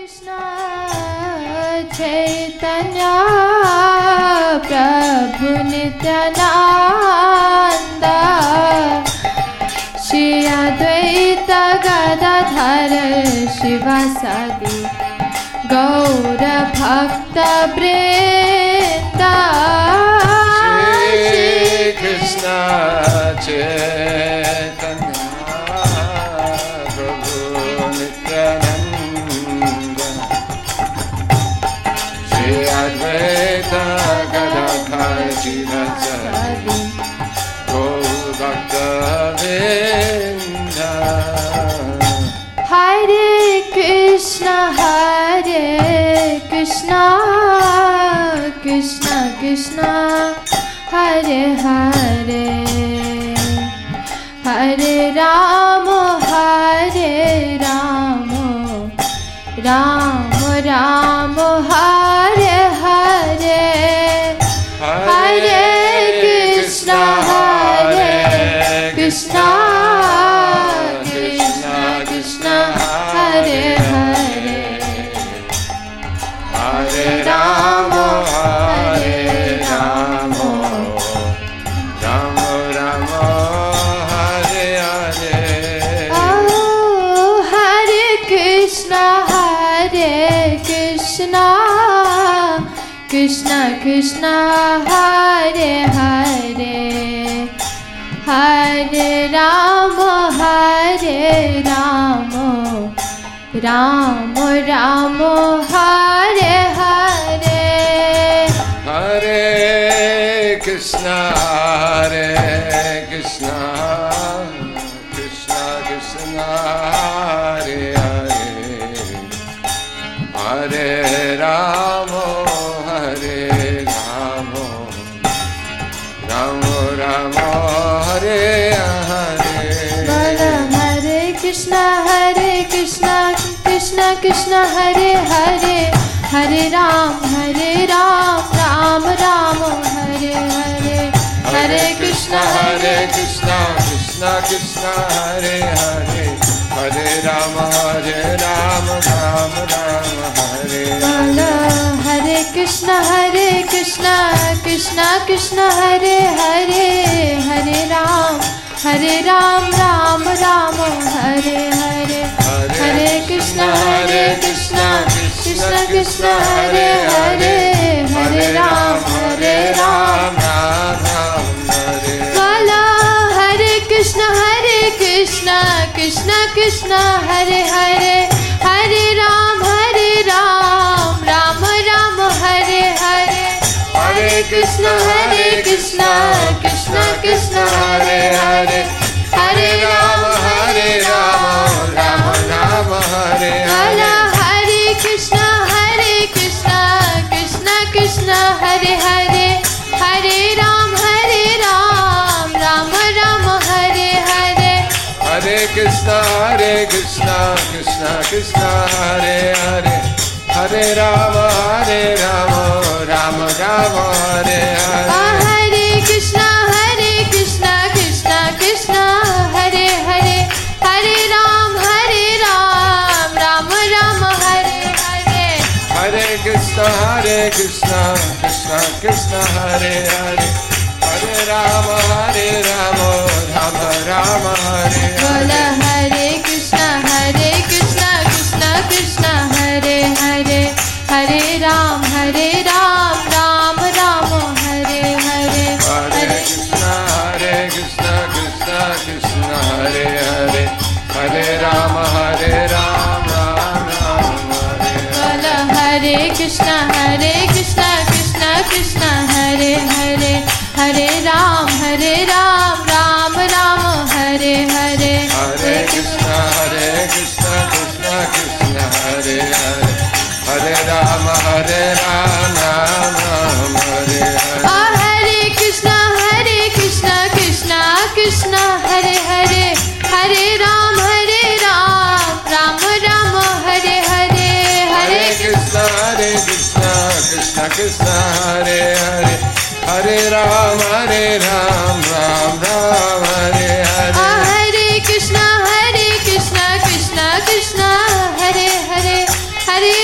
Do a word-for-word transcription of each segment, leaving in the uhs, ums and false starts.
Krishna Chaitanya Prabhu Nityananda Shri Advaita Gadadhar Shivasadi Gaura Bhakta Vrinda Shri Krishna Chaitanya Prabhu Nityananda Shri Advaita Gadadhar Shivasadi Gaura Bhakta Vrinda Hare Krishna Hare Krishna Krishna Krishna Hare Hare Hare Rama Hare Rama Rama Rama Hare Hare Hare Krishna Hare Krishna Krishna Krishna Hare Hare Hare Rama Hare Rama Rama Rama Hare Hare Oh Hare Krishna Hare Krishna Krishna Krishna Hare Hare Hare Rama Hare Rama Rama Rama Hare Hare Hare Krishna Hare Krishna Krishna Krishna Hare Hare Hare Rama Hare Rama Rama Rama Hare Hare Bala Hare Krishna Hare Krishna Krishna Krishna Hare Hare Hare Ram Hare Ram Ram Ram Hare Hare Hare Krishna Hare Krishna Krishna Krishna Hare Hare Hare Rama Hare Rama Rama Rama Hare Bala Hare Krishna Hare Krishna Krishna Krishna Hare Hare Hare Ram Hare Ram Ram Ram Hare Hare Hare Krishna Hare Krishna Krishna Krishna Hare Hare Hare Ram Hare Ram Ram Ram Hare Bala Hare Krishna Hare Krishna Krishna Krishna Hare Hare Hare Ram Hare Ram Ram Ram Hare Hare Hare Krishna Hare Krishna Krishna Krishna Hare Hare Hare Ram Hare Ram Ram Ram Hare Hare Hare Krishna Hare Krishna Krishna Krishna Hare Hare Hare Ram Hare Ram Ram Ram Hare Hare Hare Krishna Hare Krishna Krishna Krishna Hare Hare Hare Rama Hare Rama Rama Rama Hare Hare Hare Krishna Hare Krishna Krishna Krishna Hare Hare Hare Ram Hare Ram Ram Ram Hare Hare Hare Krishna Hare Krishna Krishna Krishna Hare Hare Hare Rama Hare Rama Rama Rama Hare Bola Hare Hare Krishna Hare Krishna Krishna Krishna Hare Hare Hare Ram Hare Ram Ram Ram Hare Hare Hare Krishna Hare Krishna Krishna Krishna Hare Hare Hare Rama Hare Rama Rama Hare Bola Hare Krishna Hare Krishna Krishna Krishna Hare Hare Hare Ram Hare Ram Ram Ram Hare Hare Hare Krishna Hare Krishna Krishna Krishna Hare Hare Hare Rama Hare Rama Rama Hare Hare Hare Krishna Hare Krishna Krishna Krishna Hare Hare Hare Ram Hare Ram Ram Ram Hare Hare Hare Krishna Hare Krishna Krishna Krishna Hare Hare Hare Ram Hare Ram Ram Ram Hare Hare Hare Krishna Hare Krishna Krishna Krishna Hare Hare Hare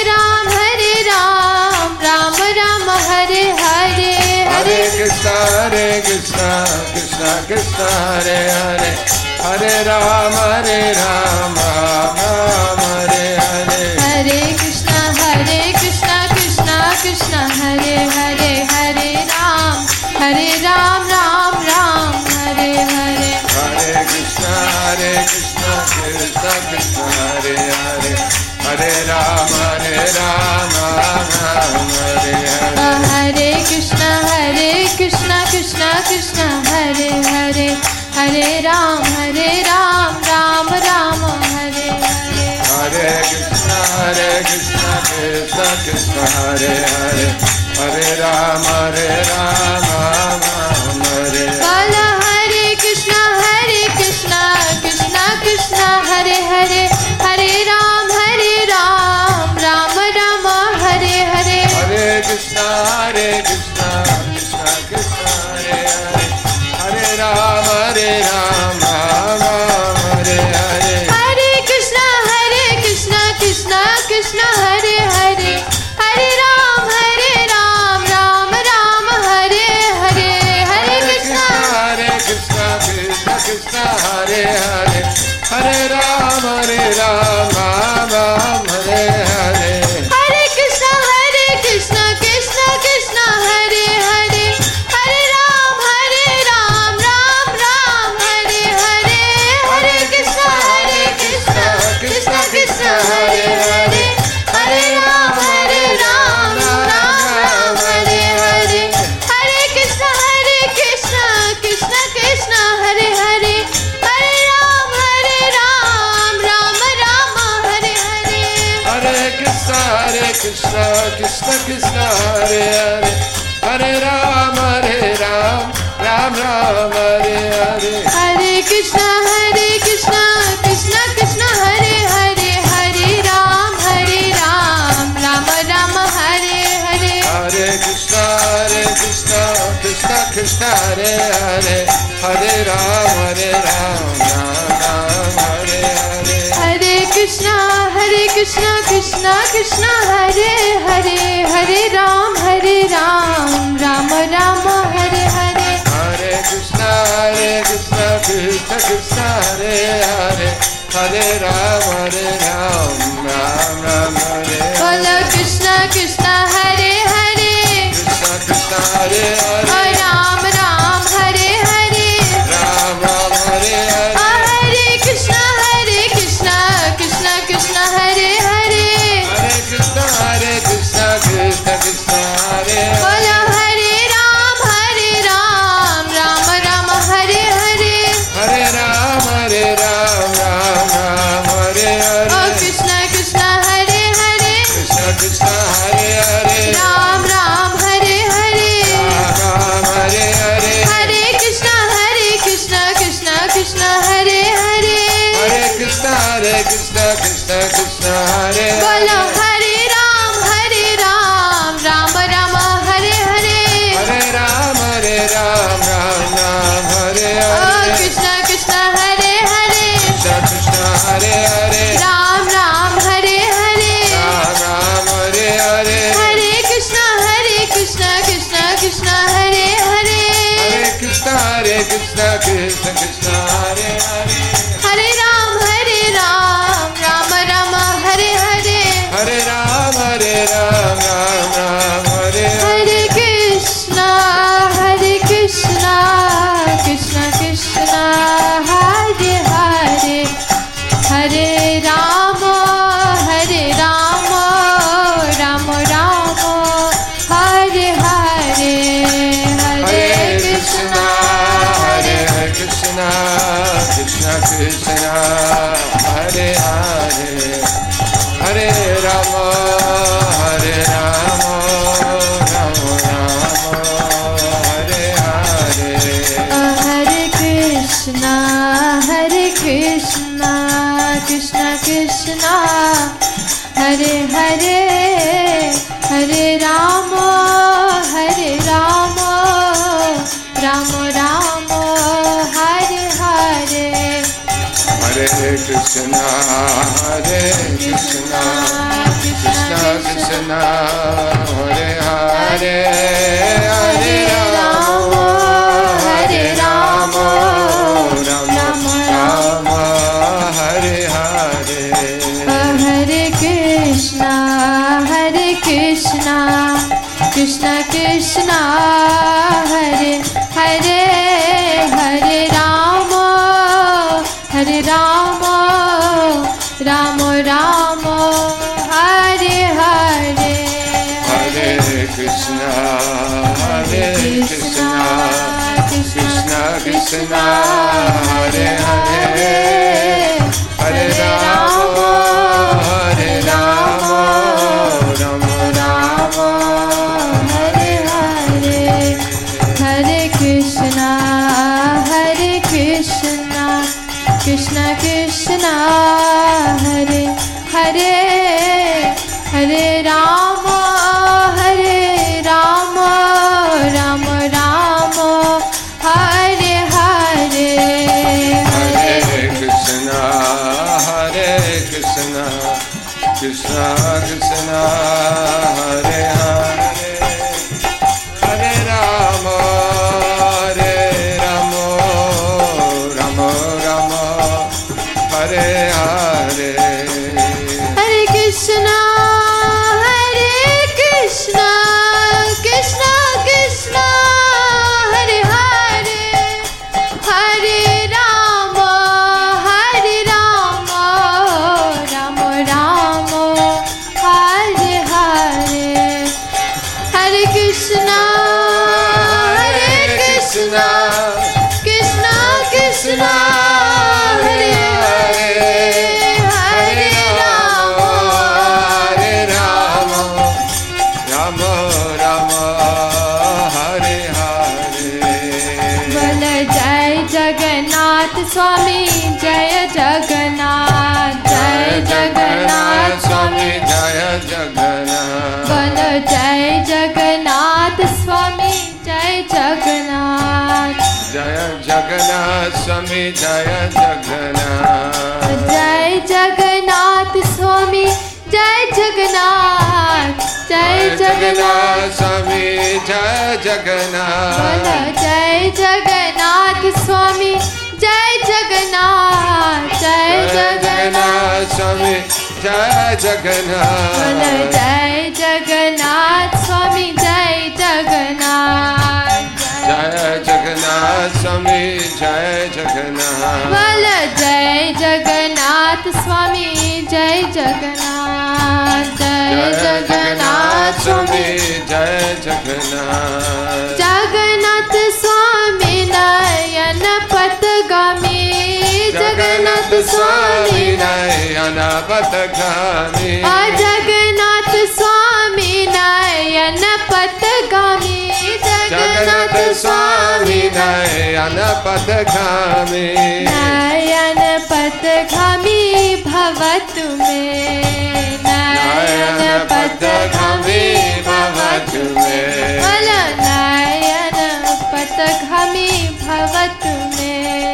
Krishna Hare Krishna Krishna Krishna Hare Hare Hare Rama Hare Rama Rama Hare Hare Hare Krishna Hare Krishna Krishna Krishna Hare Hare Hare Ram Hare Ram Ram Ram Hare Hare Hare Krishna Hare Krishna Krishna Krishna Hare Hare Hare Rama Hare Rama Rama Hare Hare Hare Krishna Hare Krishna Krishna Krishna Hare Hare Hare Ram Hare Ram Ram Ram Hare Hare Hare Krishna Hare Krishna Krishna Krishna Hare Hare Hare Rama Hare Rama Rama Hare Bala Hare Krishna Hare Krishna Krishna Krishna Hare Hare Hare Ram Hare Ram Ram Ram Hare Hare Hare Krishna Hare Krishna Krishna Krishna Hare Hare Hare Rama Hare Rama Rama Hare Hare Hare Krishna Hare Krishna Krishna Krishna Hare Hare Hare Ram Hare Ram Ram Ram Hare Hare Hare Krishna Hare Krishna Krishna Krishna Hare Hare Hare Rama Hare Rama Rama Hare Hare Hare Krishna Hare Krishna Krishna Krishna Hare Hare Hare Ram Hare Ram Ram Ram Hare Hare Hare Krishna Hare Krishna Krishna Krishna Hare Hare Hare Ram Hare Ram Ram Ram Hare Hare Hare Krishna Hare Krishna Krishna Krishna Hare Hare Hare Ram Hare Ram Ram Ram Hare Hare Hare Krishna Hare Krishna Krishna Krishna Hare Hare Hare Rama Hare Ram Ram Ram Hare Hare Hare Krishna Hare Krishna Krishna Krishna Hare Hare Hare Ram Hare Ram Ram Ram Hare Hare Hare Krishna Hare Krishna Krishna Krishna Hare Hare Hare Rama Hare Ram Ram Ram Hare Hare Hare Krishna Hare Krishna Krishna Krishna Hare Hare Hare Ram Hare Ram Ram Ram Hare Hare Hare Krishna Hare Krishna Krishna Krishna Hare Hare Hare Rama Hare Ram Ram Ram Hare Bolo Hare Krishna Krishna Hare Hare Krishna Krishna Hare Hare Ram Ram Hare Hare Ram Ram Hare Hare Hare Krishna Hare Krishna Krishna Krishna Hare Hare Hare Krishna Hare Krishna Krishna Krishna Hare Hare Bolo Hare Ram Hare Ram Ram Ram Hare Hare Hare Ram Hare Ram Ram Ram Hare Oh Hare Krishna Krishna Hare Hare Krishna Krishna Hare Hare Ram Ram Hare Hare Ram Ram Hare Hare Hare Krishna Hare Krishna Krishna Krishna Hare Hare Hare Krishna Hare Krishna Krishna Krishna Hare Bolo Hare Hare Ram Hare Ram Ram Ram Hare Hare Hare Ram Hare Ram Ram Ram Hare Oh Hare Krishna Krishna Hare Hare Krishna Krishna Hare Hare Ram Ram Hare Hare Ram Ram Hare Hare Hare Krishna Hare Krishna Krishna Krishna Hare Hare Hare Krishna Hare Krishna Krishna Krishna Hare Hare Hare Ram Hare Ram Ram Ram Hare Hare Hare Ram Hare Ram Ram Ram Hare Hare Hare Krishna Hare Krishna Krishna Krishna Hare Hare Hare Rama Hare Rama Rama Rama Hare Hare Hare Krishna Hare Krishna Krishna Krishna Hare Hare Hare Rama Hare Rama Rama Rama Hare Hare Hare Krishna Hare Krishna Krishna Krishna Hare Hare Hare Rama Hare Rama Rama Rama Hare Hare Hare Krishna Hare Krishna Krishna Krishna Hare Hare Hare Rama Krishna Krishna Krishna Hare Hare Hare Rama Hare Rama Rama Rama Hare Hare Hare Krishna Hare Krishna Krishna Krishna Hare Hare Hare Rama Hare Rama Rama Rama Hare Hare Hare Krishna Hare Krishna Krishna Krishna Hare Hare Hare Rama Hare Rama Rama Rama Hare Hare Hare Krishna Hare Krishna Krishna Krishna Hare Hare Hare Rama Hare Rama Rama Rama Hare Hare Hare Krishna Hare Krishna Krishna Krishna Hare Hare Hare Rama Hare Rama Rama Rama Hare Hare Hare Krishna Hare Krishna Krishna Krishna Hare Hare Hare Rama Hare Rama Rama Rama Hare Hare Bol Jai Jagannath Swami Jai Jagannath Jai Jagannath Swami Swami Jaya Jagannath Bol Jai Jagannath Swami Jai Jagannath Jaya Jagannath Swami Jaya Jagannath Jai Jagannath Swami Jai Jagannath Jai Jagannath Swami Jaya Bol Jagannath Jai Jagannath Swami Jai Jagannath Jai Jagannath Swami Jaya Bol Jagannath Jai Jagannath Swami Jai Jagannath Jaya Jagannath Swami Jaya Jagannath Bol Jai Jagannath Swami Jai Jagannath Jai Jagannath Swami Jaya Jagannath Jagannath Swami Nayan Patgami Jagannath Swami Nayana Patgami Ah, Jagannath Swami Nayan Patgami Jagannath Swami Nayana Patgami Nayan Patgami Bhavatu me Nayan Patgami Bhavatu me Bolo Nayan Patgami Bhavatu me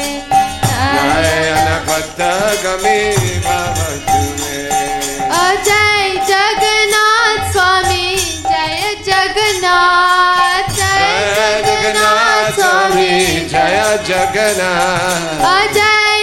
Nayana Patgami Bhavatu me Oh, Jai Jagannath Swami Jai Jagannath Jai Jagannath Swami Jaya Jagannath Oh, Jai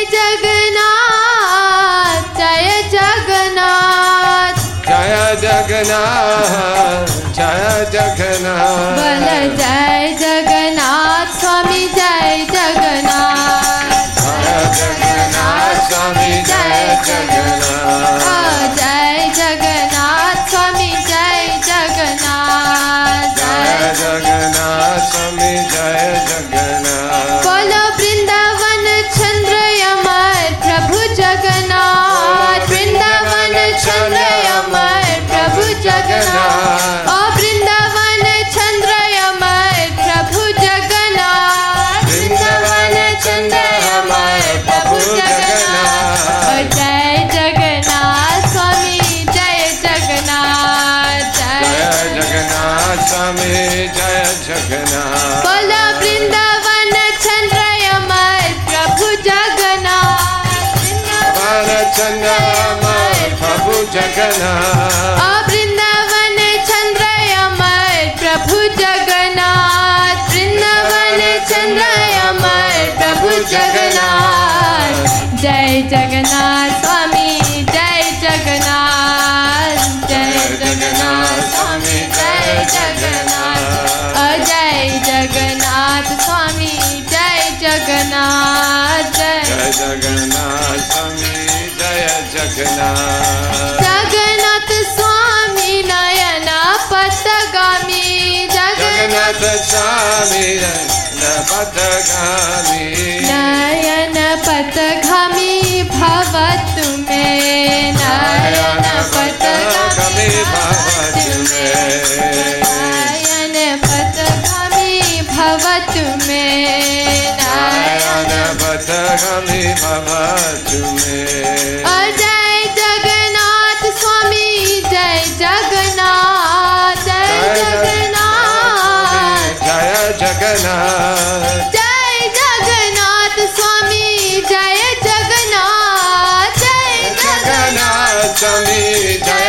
Jagannath Jai Jagannath Jaya Jagannath Jaya Jagannath Bol Jai Jagannath Swami Jai Jagannath Jaya Jagannath Swami Jaya Jagannath Oh, Jai Jagannath Swami Jai Jagannath Jaya Jagannath Swami Jaya Jagannath Bolo Vrindavan Chandra Amar Prabhu Jagannath Vrindavan Chandra Amar Prabhu Jagannath Oh, Vrindavan Chandra Amar Prabhu Jagannath Vrindavan Chandra Amar Prabhu Jagannath Oh, Jai Jagannath Jagannath Jagannath स्वामी नयन पथगामी जगन्नाथ स्वामी नयन पथगामी नयन पथगामी भवतु मे नयन पथगामी भवतु मे नयन पथगामी भवतु मे नयन पथगामी भवतु मे जय जगन्नाथ स्वामी जय जगन्नाथ जय जगन्नाथ जय जगन्नाथ जय जगन्नाथ स्वामी जय जगन्नाथ जय जगन्नाथ स्वामी जय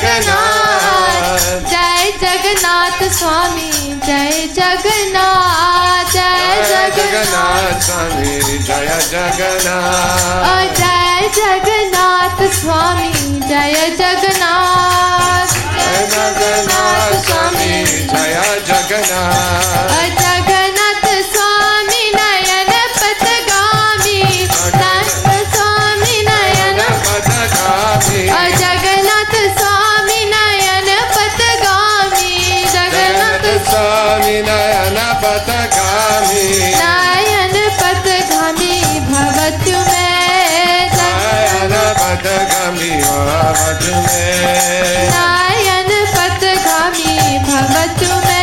जगन्नाथ जय जगन्नाथ स्वामी जय जगन्नाथ जय जगन्नाथ स्वामी जय जगन्नाथ जय जगन्नाथ स्वामी जय जगन्नाथ जय जगन्नाथ स्वामी जय जगन्नाथ जगन्नाथ स्वामी नयन पथगामी स्वामी नयन पथगामी जगन्नाथ स्वामी नयन पथगामी जगन्नाथ स्वामी नयन पथगामी नयन पथगामी भवतु मे नयन पथगामी भवतु मे नयन पथगामी भवतु मे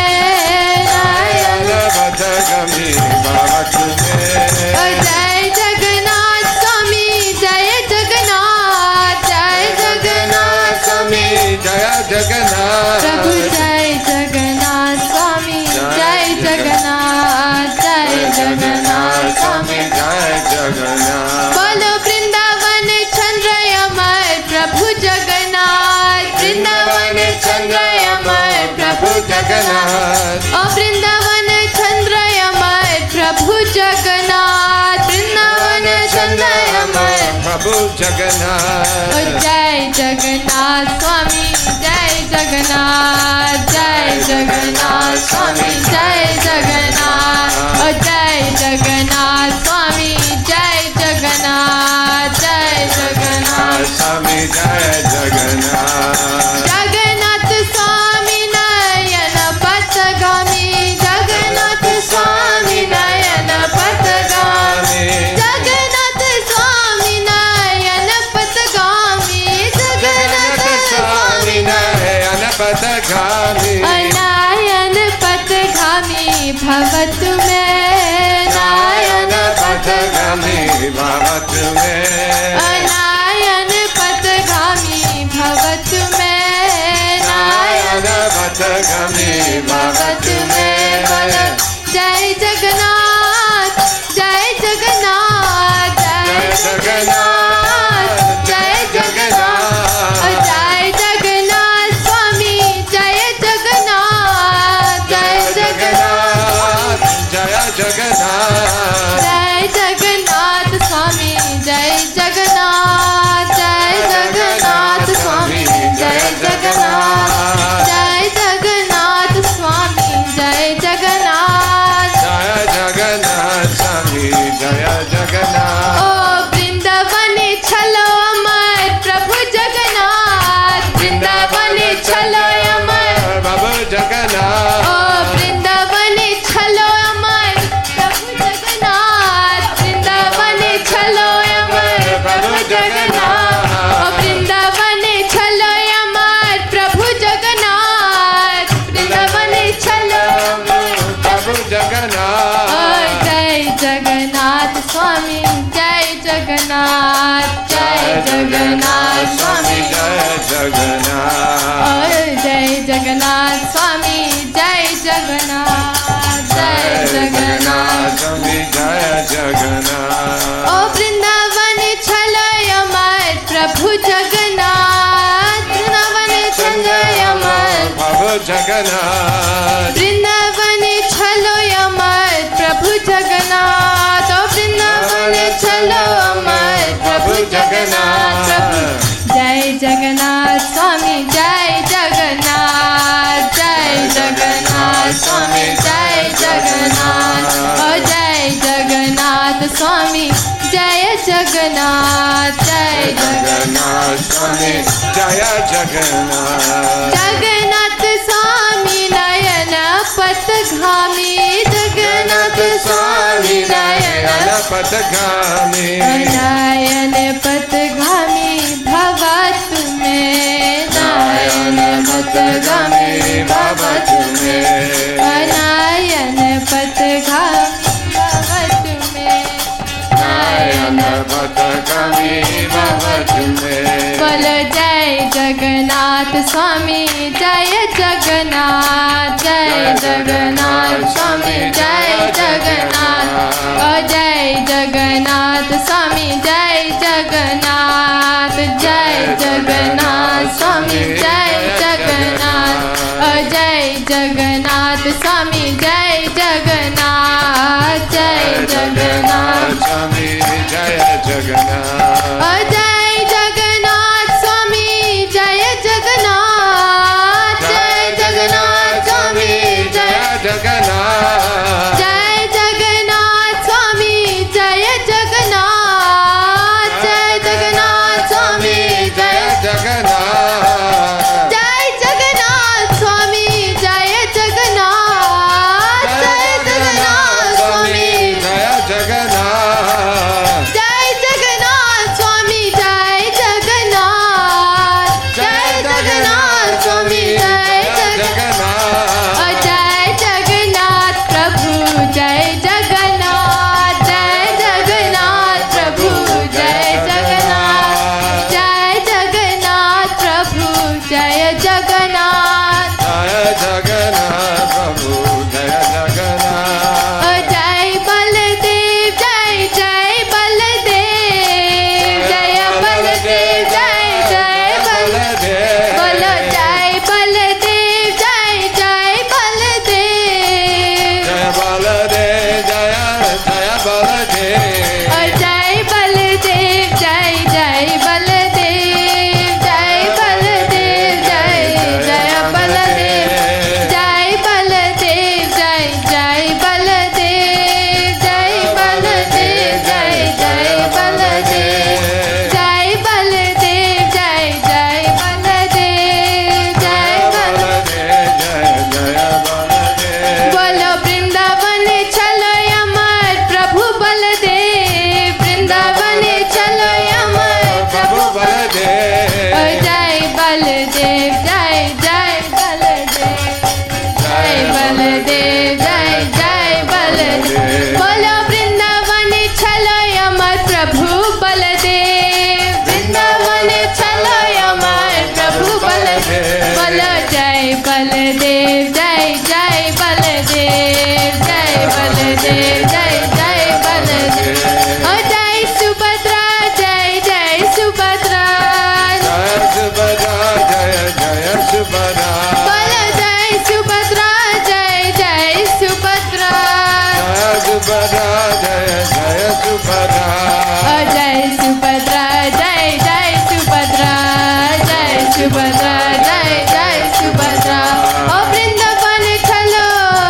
नयन पथगामी भवतु मे जय जगन्नाथ स्वामी जय जगन्नाथ जय जगन्नाथ स्वामी जय जगन्नाथ प्रभु जय जगन्नाथ स्वामी जय जगन्नाथ जय जगन्नाथ स्वामी जय जगन्नाथ बोलो वृंदावन चंद्र अमर प्रभु जगन्नाथ वृंदावन चंद्र अमर प्रभु जगन्नाथ ओ वृंदावन चंद्र अमर प्रभु जगन्नाथ वृंदावन चंद्र अमर प्रभु जगन्नाथ ओ जय जगन्नाथ स्वामी जय जगन्नाथ जय जगन्नाथ स्वामी जय जगन्नाथ ओ जय जगन्नाथ स्वामी जय जगन्नाथ जय जगन्नाथ स्वामी जय जगन्नाथ जगन्नाथ स्वामी नयन पथगामी जगन्नाथ स्वामी नयन पथगामी जगन्नाथ स्वामी नयन पथगामी जगन्नाथ स्वामी नयन पथगामी नयन पथगामी भवतु मे नयन पथगामी भवतु मे नयन पथगामी भवतु मे नयन पथगामी भवतु मे जय जगन्नाथ जय जगन्नाथ जय जगन्नाथ जय जगन्नाथ जय जगन्नाथ स्वामी जय जगन्नाथ जय जगन्नाथ जय जगन्नाथ जय जगन्नाथ स्वामी जय जगन्नाथ जय जगन्नाथ स्वामी जय जगन्नाथ जय जगन्नाथ स्वामी जय जगन्नाथ जय जगन्नाथ स्वामी जय जगन्नाथ ओ वृंदावन चलो अमर प्रभु जगन्नाथ वृंदावन चलो अमर प्रभु जगन्नाथ ओ वृंदावन चलो अमर प्रभु जगन्नाथ वृंदावन चलो अमर प्रभु जगन्नाथ ओ वृंदावन चलो अमर प्रभु जगन्नाथ वृंदावन चलो अमर प्रभु जगन्नाथ ओ जय जगन्नाथ स्वामी जय जगन्नाथ जय जगन्नाथ स्वामी जय जगन्नाथ और जय जगन्नाथ स्वामी जय जगन्नाथ जय जगन्नाथ स्वामी जय जगन्नाथ ओ वृंदावन चलो अमर प्रभु जगन्नाथ वृंदावन चलो अमर प्रभु जगन्नाथ वृंदावन चलो अमर प्रभु जगन्नाथ ओ वृंदावन चलो अमर प्रभु जगन्नाथ प्रभु जय जगन्नाथ स्वामी जय जगन्नाथ जय जगन्नाथ स्वामी जय जगन्नाथ ओ जय जगन्नाथ स्वामी जय जगन्नाथ जगन्नाथ जय जगन्नाथ स्वामी जय जगन्नाथ जगन्नाथ स्वामी नयन पथगामी जगन्नाथ स्वामी नयन पथगामी नयन पथगामी भव तुम्हें नयन पथगामी भव तुम्हें नयन पथगामी भव तुम्हें नयन पथगामी भव तुम्हें बोलो जय जगन्नाथ स्वामी जय जगन्नाथ जय जगन्नाथ स्वामी जय जगन्नाथ ओ जय जगन्नाथ स्वामी जय जगन्नाथ जय जगन्नाथ स्वामी जय जगन्नाथ ओ जय जगन्नाथ स्वामी जय जगन्नाथ जय जगन्नाथ स्वामी जय जगन्नाथ ओ जय जगन्नाथ स्वामी जय जगन्नाथ जय जगन्नाथ स्वामी जय जगन्नाथ जय जगन्नाथ स्वामी जय जगन्नाथ जय जगन्नाथ स्वामी जय जगन्नाथ जय जगन्नाथ स्वामी जय जगन्नाथ जय जगन्नाथ स्वामी जय जगन्नाथ जय जगन्नाथ स्वामी जय जगन्नाथ जय जगन्नाथ स्वामी जय जगन्नाथ ओ जय जगन्नाथ प्रभु जय जगन्नाथ जय जगन्नाथ प्रभु जय जगन्नाथ जय जगन्नाथ प्रभु जय जगन्नाथ जय जगन्नाथ प्रभु जय जगन्नाथ ओ जय बलदेव जय जय बलदेव जय बलदेव जय जय बलदेव बोलो जय बलदेव जय जय बलदेव जय बलदेव जय जय बलदेव ओ जय बलदेव जय जय बलदेव जय बलदेव जय जय बलदेव जय बलदेव जय जय बलदेव जय बलदेव जय जय बलदेव जय बलदेव जय जय बलदेव जय बलदेव जय जय बलदेव बोलो वृंदावन चलो अमर प्रभु बलदेव वृंदावन चलो अमर प्रभु बलदेव ओ जय बलदेव जय जय बलदेव जय बलदेव जय जय बलदेव बोलो वृंदावन चलो अमर प्रभु बलदेव वृंदावन चलो अमर प्रभु बलदेव बोलो जय बलदेव जय जय बलदेव जय बलदेव जय जय बलदेव ओ जय सुभद्रा जय जय सुभद्रा जय सुभद्रा जय जय सुभद्रा बोलो जय सुभद्रा जय जय सुभद्रा जय सुभद्रा जय जय सुभद्रा ओ जय सुभद्रा जय जय सुभद्रा जय सुभद्रा जय जय सुभद्रा ओ वृंदावन चलो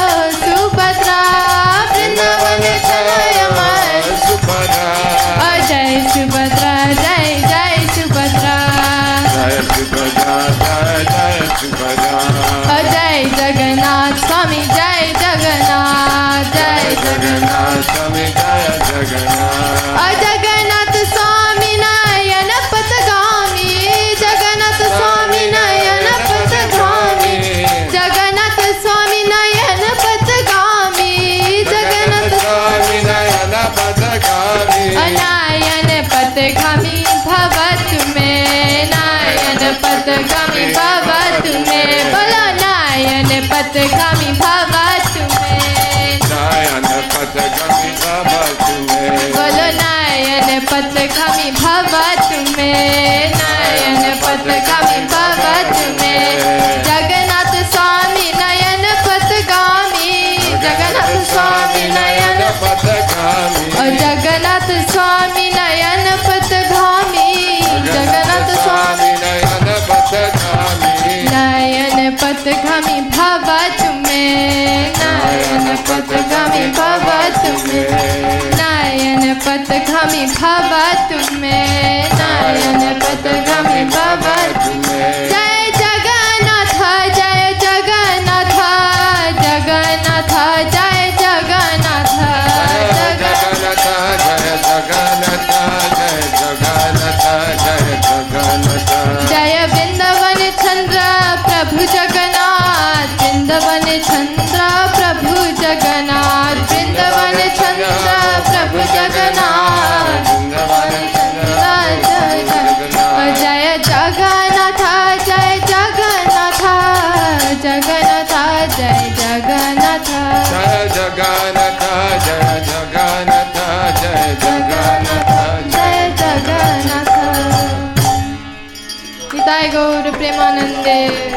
सुभद्रा वृंदावन चलो अमर सुभद्रा ओ जय सुभद्रा जय जय सुभद्रा जय सुभद्रा जय जय सुभद्रा ओ जय जगन्नाथ स्वामी जय जगन्नाथ जय जगन्नाथ स्वामी जय जगन्नाथ ओ जगन्नाथ स्वामी नयन पथगामी जगन्नाथ स्वामी नयन पथगामी जगन्नाथ स्वामी नयन पथगामी जगन्नाथ स्वामी नयन पथगामी नयन पथगामी भवत में नयन पथगामी भवत में बोलो नयन पथगामी भवत में नयन पथगामी भवत में बोलो नयन पथगामी भवत में नयन पथगामी भवत में जगन्नाथ स्वामी नयन पथगामी जगन्नाथ स्वामी नयन पथगामी और जगन्नाथ स्वामी नयन पथगामी जगन्नाथ स्वामी नयन पथगामी नयन पथगामी भवत में नयन पथगामी भवत में नयन पथगामी भवत प्रभु जगन्नाथ वृंदावन चंद्र प्रभु जगन्नाथ वृंदावन चंद्र प्रभु जगन्नाथ जय जगन्नाथ जय जगन्नाथ जगन्नाथ जय जगन्नाथ जय जगन्नाथ जय जगन्नाथ जय जगन्नाथ जय जगन्नाथ। निताय गौर प्रेमानंदे।